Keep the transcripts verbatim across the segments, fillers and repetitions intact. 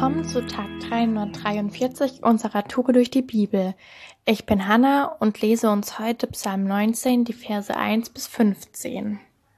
Willkommen zu Tag dreihundertdreiundvierzig unserer Tour durch die Bibel. Ich bin Hannah und lese uns heute Psalm neunzehn, die Verse eins bis fünfzehn.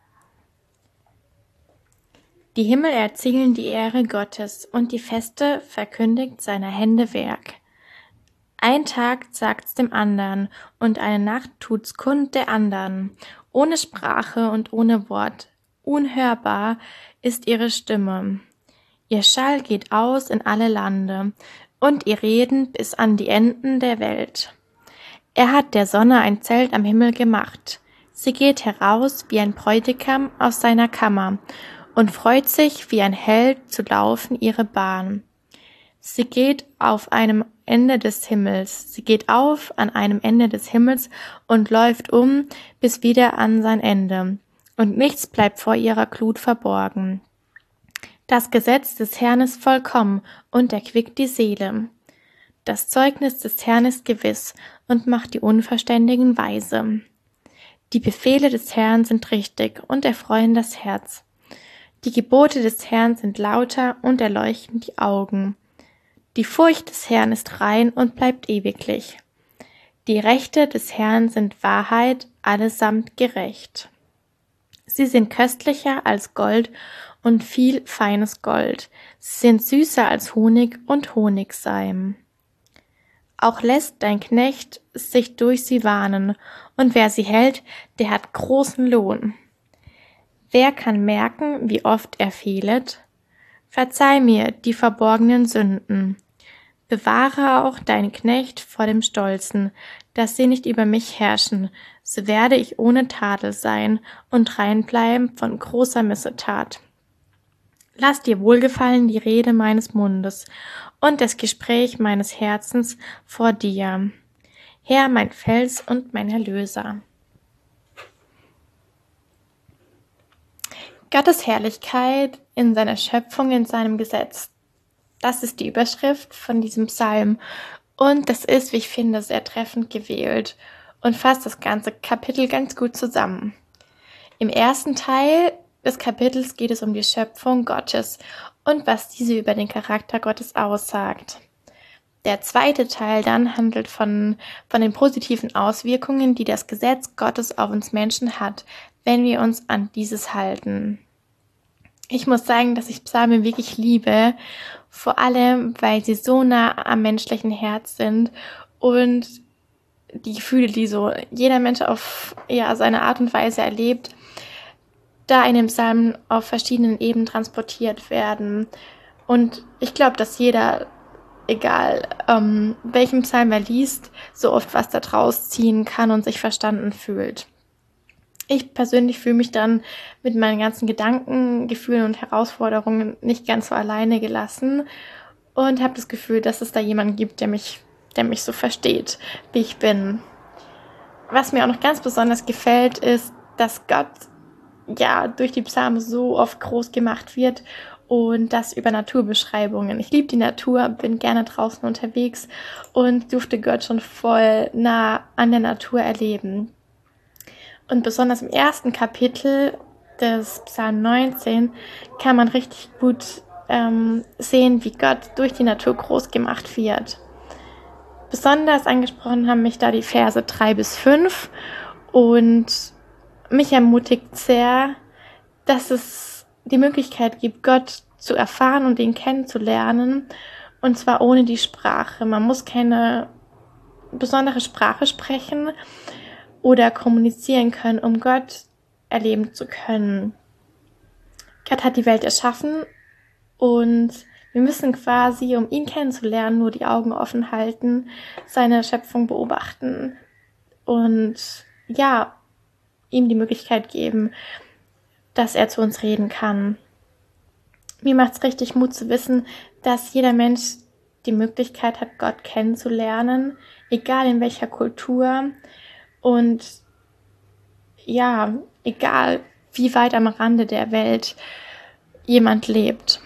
Die Himmel erzählen die Ehre Gottes und die Feste verkündigt seiner Hände Werk. Ein Tag sagt's dem andern und eine Nacht tut's kund der andern, ohne Sprache und ohne Wort, unhörbar ist ihre Stimme. Ihr Schall geht aus in alle Lande und ihr Reden bis an die Enden der Welt. Er hat der Sonne ein Zelt am Himmel gemacht. Sie geht heraus wie ein Bräutigam aus seiner Kammer und freut sich wie ein Held zu laufen ihre Bahn. Sie geht auf einem Ende des Himmels, sie geht auf an einem Ende des Himmels und läuft um bis wieder an sein Ende. Und nichts bleibt vor ihrer Glut verborgen. Das Gesetz des Herrn ist vollkommen und erquickt die Seele. Das Zeugnis des Herrn ist gewiss und macht die Unverständigen weise. Die Befehle des Herrn sind richtig und erfreuen das Herz. Die Gebote des Herrn sind lauter und erleuchten die Augen. Die Furcht des Herrn ist rein und bleibt ewiglich. Die Rechte des Herrn sind Wahrheit, allesamt gerecht. Sie sind köstlicher als Gold und viel feines Gold. Sie sind süßer als Honig und Honigseim. Auch lässt dein Knecht sich durch sie warnen, und wer sie hält, der hat großen Lohn. Wer kann merken, wie oft er fehlet? Verzeih mir die verborgenen Sünden. Bewahre auch deinen Knecht vor dem Stolzen, dass sie nicht über mich herrschen, so werde ich ohne Tadel sein und rein bleiben von großer Missetat. Lass dir wohlgefallen die Rede meines Mundes und das Gespräch meines Herzens vor dir, Herr, mein Fels und mein Erlöser. Gottes Herrlichkeit in seiner Schöpfung, in seinem Gesetz. Das ist die Überschrift von diesem Psalm und das ist, wie ich finde, sehr treffend gewählt und fasst das ganze Kapitel ganz gut zusammen. Im ersten Teil des Kapitels geht es um die Schöpfung Gottes und was diese über den Charakter Gottes aussagt. Der zweite Teil dann handelt von, von den positiven Auswirkungen, die das Gesetz Gottes auf uns Menschen hat, wenn wir uns an dieses halten. Ich muss sagen, dass ich Psalmen wirklich liebe, vor allem, weil sie so nah am menschlichen Herz sind und die Gefühle, die so jeder Mensch auf ja, seine Art und Weise erlebt, da in den Psalmen auf verschiedenen Ebenen transportiert werden. Und ich glaube, dass jeder, egal ähm, welchen Psalm er liest, so oft was da draus ziehen kann und sich verstanden fühlt. Ich persönlich fühle mich dann mit meinen ganzen Gedanken, Gefühlen und Herausforderungen nicht ganz so alleine gelassen und habe das Gefühl, dass es da jemanden gibt, der mich, der mich so versteht, wie ich bin. Was mir auch noch ganz besonders gefällt, ist, dass Gott ja durch die Psalmen so oft groß gemacht wird und das über Naturbeschreibungen. Ich liebe die Natur, bin gerne draußen unterwegs und durfte Gott schon voll nah an der Natur erleben. Und besonders im ersten Kapitel des Psalm neunzehn kann man richtig gut ähm, sehen, wie Gott durch die Natur groß gemacht wird. Besonders angesprochen haben mich da die Verse drei bis fünf und mich ermutigt sehr, dass es die Möglichkeit gibt, Gott zu erfahren und ihn kennenzulernen, und zwar ohne die Sprache. Man muss keine besondere Sprache sprechen oder kommunizieren können, um Gott erleben zu können. Gott hat die Welt erschaffen und wir müssen quasi, um ihn kennenzulernen, nur die Augen offen halten, seine Schöpfung beobachten und ja, ihm die Möglichkeit geben, dass er zu uns reden kann. Mir macht es richtig Mut zu wissen, dass jeder Mensch die Möglichkeit hat, Gott kennenzulernen, egal in welcher Kultur und ja, egal wie weit am Rande der Welt jemand lebt.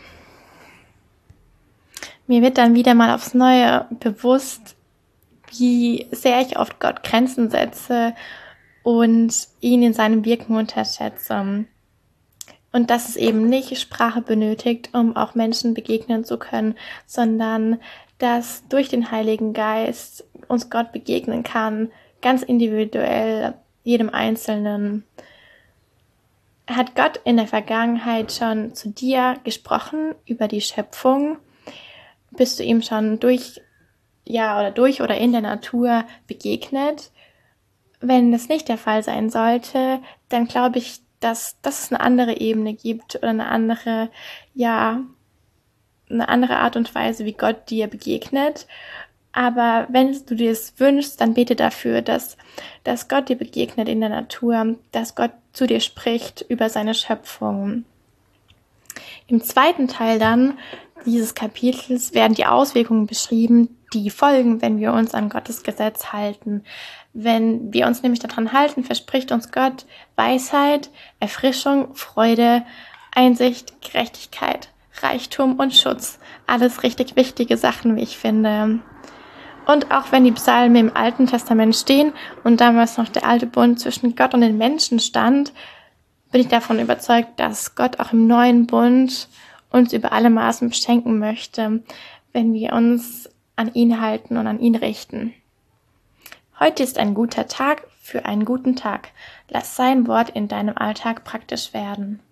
Mir wird dann wieder mal aufs Neue bewusst, wie sehr ich oft Gott Grenzen setze und ihn in seinem Wirken unterschätze. Und dass es eben nicht Sprache benötigt, um auch Menschen begegnen zu können, sondern dass durch den Heiligen Geist uns Gott begegnen kann, ganz individuell, jedem Einzelnen. Hat Gott in der Vergangenheit schon zu dir gesprochen über die Schöpfung? Bist du ihm schon durch, ja, oder durch oder in der Natur begegnet? Wenn das nicht der Fall sein sollte, dann glaube ich, dass, dass es eine andere Ebene gibt oder eine andere, ja, eine andere Art und Weise, wie Gott dir begegnet. Aber wenn du dir es wünschst, dann bete dafür, dass, dass Gott dir begegnet in der Natur, dass Gott zu dir spricht über seine Schöpfung. Im zweiten Teil dann dieses Kapitels werden die Auswirkungen beschrieben, die folgen, wenn wir uns an Gottes Gesetz halten. Wenn wir uns nämlich daran halten, verspricht uns Gott Weisheit, Erfrischung, Freude, Einsicht, Gerechtigkeit, Reichtum und Schutz. Alles richtig wichtige Sachen, wie ich finde. Und auch wenn die Psalmen im Alten Testament stehen und damals noch der alte Bund zwischen Gott und den Menschen stand, bin ich davon überzeugt, dass Gott auch im neuen Bund uns über alle Maßen beschenken möchte, wenn wir uns an ihn halten und an ihn richten. Heute ist ein guter Tag für einen guten Tag. Lass sein Wort in deinem Alltag praktisch werden.